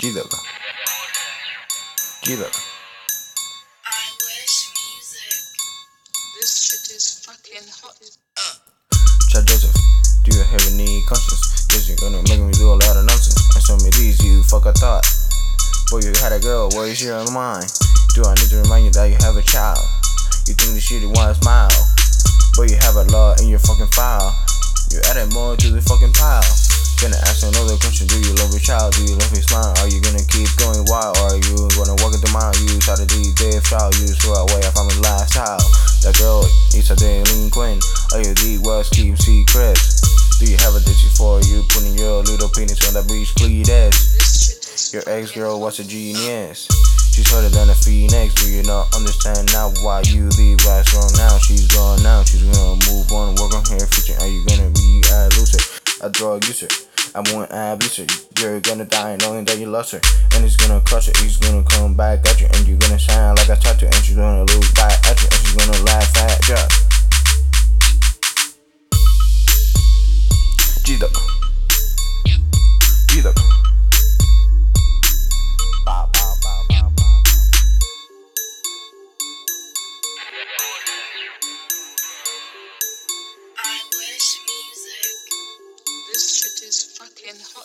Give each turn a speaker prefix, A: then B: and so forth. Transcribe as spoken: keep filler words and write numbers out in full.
A: G-Dog. G-Dog.
B: I wish music. This shit is fucking hot.
A: Chad Joseph, do you have any conscience? Guess you're gonna make me do a lot of nonsense. And some of these you fuck I thought. Boy, you had a girl, what is your mind? Do I need to remind you that you have a child? You think the shit you want to smile, but you have a lot in your fucking file. You added more to the fucking pile. Gonna ask another question, do you love your child? Do you love his smile? Are you gonna keep going wild? Or are you gonna walk it the mile? You started the death child, you just threw away from the lifestyle. That girl is a delinquent. All you did was keep secrets. Do you have a ditch for you putting your little penis on that beach cletus? Your ex-girl was a genius. She's harder than a phoenix. Do you not understand now why you leave right wrong now? She's gone now, she's gonna move on, work on her future. Are you gonna be a loser, a drug user? I want a abuser. You're gonna die knowing that you lost her, and it's gonna crush her. It's gonna come back at you, and you're gonna shine like a tattoo. And she's gonna look back at you, and she's gonna laugh at you. G-Dog. G-Dog.
B: I wish music. This shit is fucking hot.